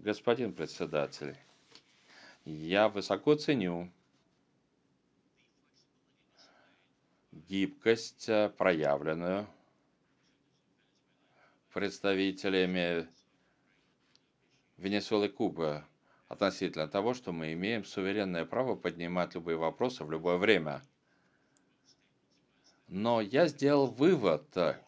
Господин председатель, я высоко ценю гибкость, проявленную представителями Венесуэлы и Кубы относительно того, что мы имеем суверенное право поднимать любые вопросы в любое время. Но я сделал вывод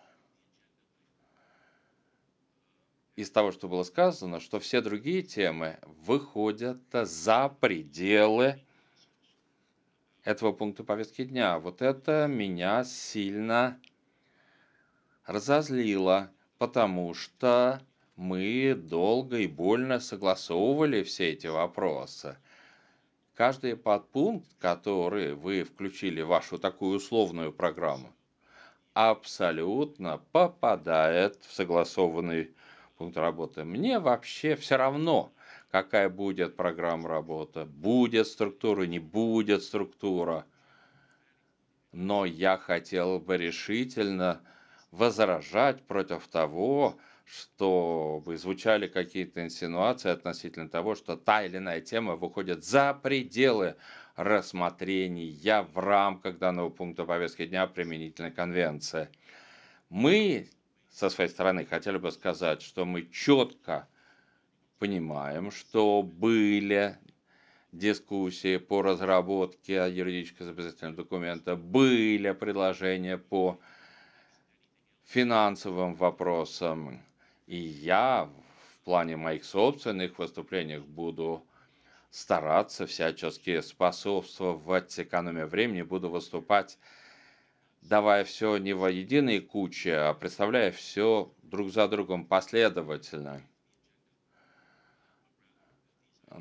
из того, что было сказано, что все другие темы выходят за пределы этого пункта повестки дня. Вот это меня сильно разозлило, потому что мы долго и больно согласовывали все эти вопросы. Каждый подпункт, который вы включили в вашу такую условную программу, абсолютно попадает в согласованный пункт работы. Мне вообще все равно, какая будет программа работы, будет структура, не будет структура. Но я хотел бы решительно возражать против того, чтобы звучали какие-то инсинуации относительно того, что та или иная тема выходит за пределы рассмотрения в рамках данного пункта повестки дня применительной конвенции. Мы, со своей стороны, хотели бы сказать, что мы четко понимаем, что были дискуссии по разработке юридически обязательного документа, были предложения по финансовым вопросам. И я в плане моих собственных выступлений буду стараться всячески способствовать экономии времени, буду выступать, давая все не в единой куче, а представляя все друг за другом последовательно.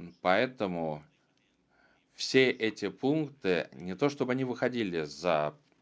Поэтому все эти пункты, не то чтобы они выходили за